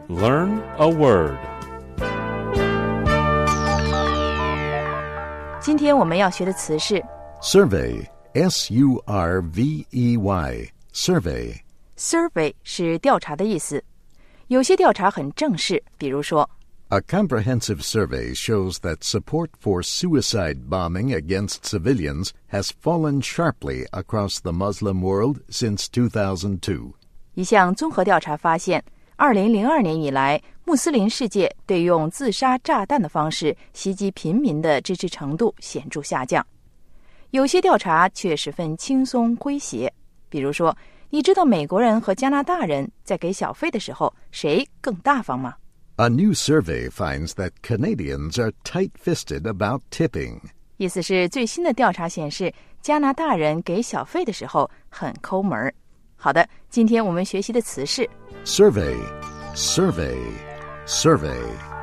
Learn a word. 今天我们要学的词是 Survey, S-U-R-V-E-Y, survey. Survey 是调查的意思。有些调查很正式，比如说 A comprehensive survey shows that support for suicide bombing against civilians has fallen sharply across the Muslim world since 2002. 一项综合调查发现2002年以来，穆斯林世界对用自杀炸弹的方式袭击平民的支持程度显著下降。有些调查却十分轻松诙谐，比如说，你知道美国人和加拿大人在给小费的时候谁更大方吗？ A new survey finds that Canadians are tight-fisted about tipping. 意思是最新的调查显示，加拿大人给小费的时候很抠门。好的，今天我们学习的词是 Survey, survey, survey.